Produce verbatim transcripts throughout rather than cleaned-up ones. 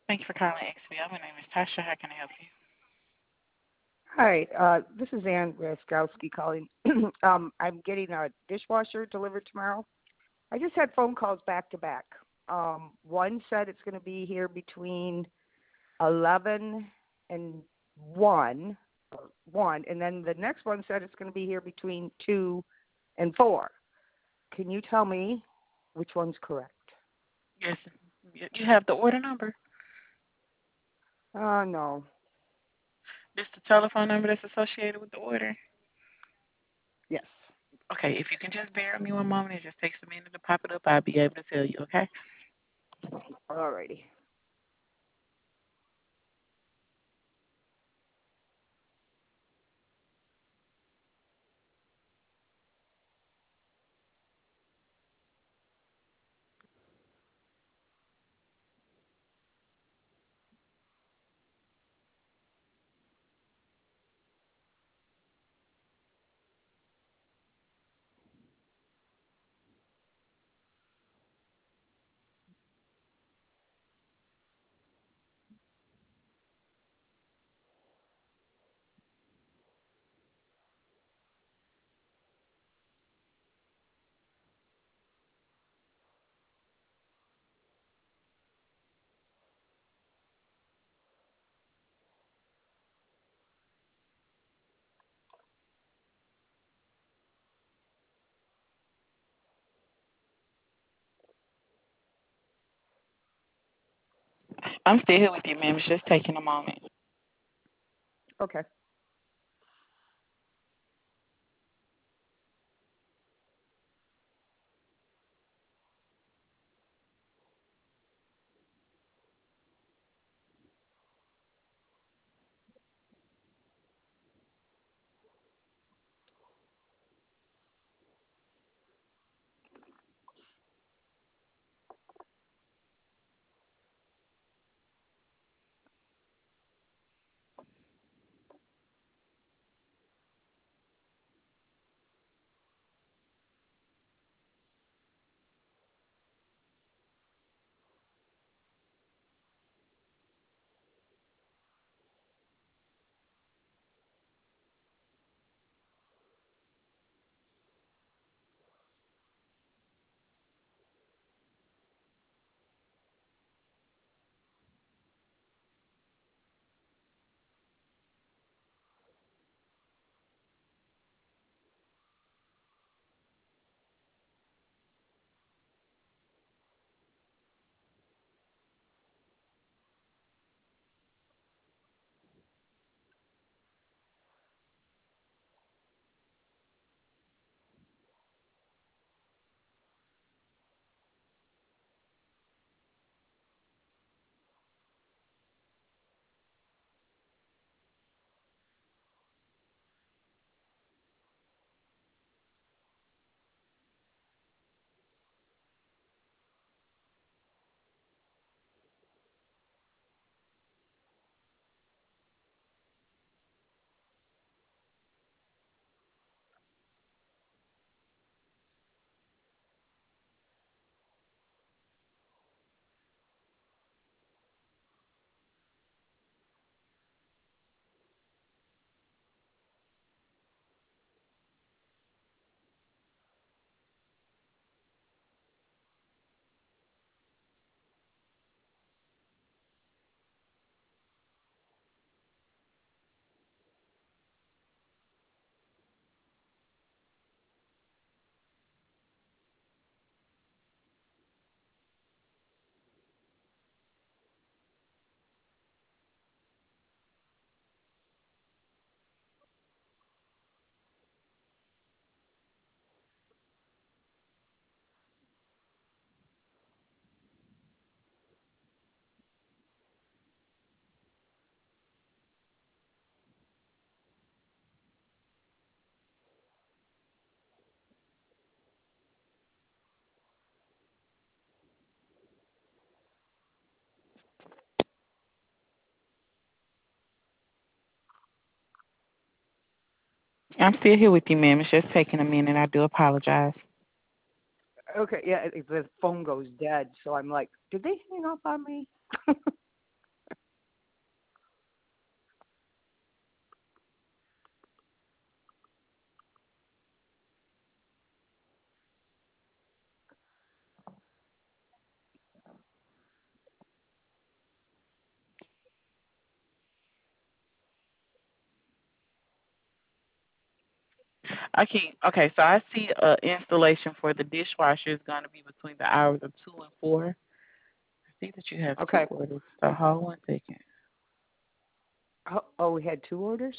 Thank you for calling X B L. My name is Tasha. How can I help you? Hi, uh, this is Ann Raskowski calling. um, I'm getting a dishwasher delivered tomorrow. I just had phone calls back to back. Um, one said it's going to be here between eleven and one, or one, and then the next one said it's going to be here between two and four. Can you tell me which one's correct? Yes. You you have the order number. Uh, no. This the telephone number that's associated with the order. Yes. Okay, if you can just bear with me one moment, it just takes a minute to pop it up. I'll be able to tell you. Okay. Alrighty. I'm still here with you, ma'am. It's just taking a moment. Okay. I'm still here with you, ma'am. It's just taking a minute. I do apologize. Okay. Yeah, it- the phone goes dead, so I'm like, did they hang up on me? Okay, okay. So I see a installation for the dishwasher is going to be between the hours of two and four. I see that you have two Okay. orders. So hold one second. Oh, oh, we had two orders?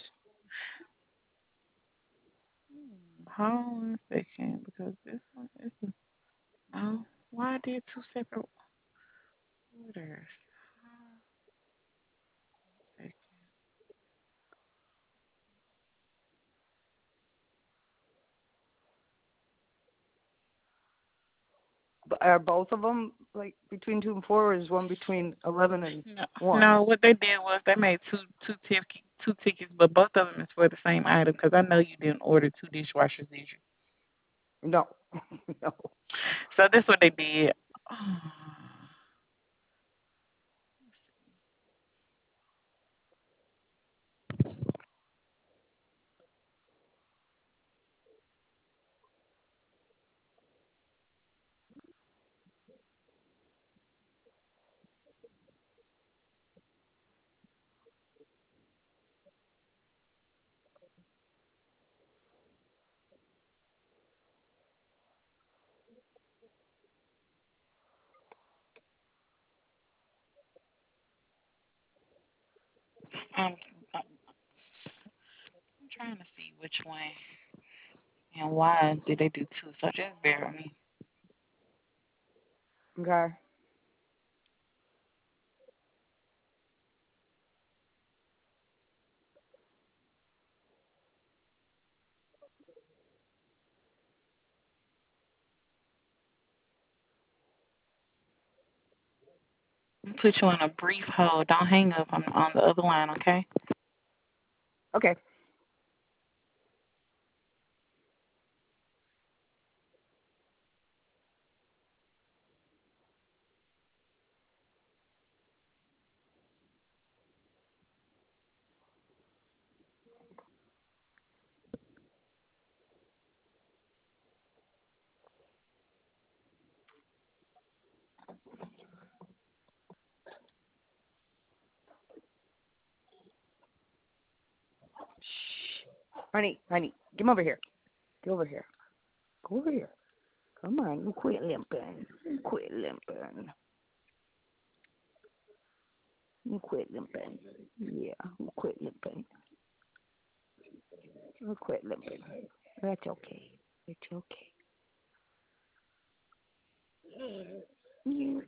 Hold on a second because this one is no. Why I did two separate orders? Hold B- Are both of them like between two and four, or is one between eleven and No, one? no. What they did was they made two two tickets, two tickets, but both of them is for the same item. Because I know you didn't order two dishwashers, did you? No, no. So that's what they did. Um, I'm trying to see which one and why did they do two. So just bear with me. Okay. Put you on a brief hold. Don't hang up. I'm on the other line, okay? Okay. Shh. Honey, honey, come over here. Get over here. Go over here. Come on, you quit limping. You quit limping. You quit limping. Yeah, you quit limping. You quit limping. That's okay. It's okay. You.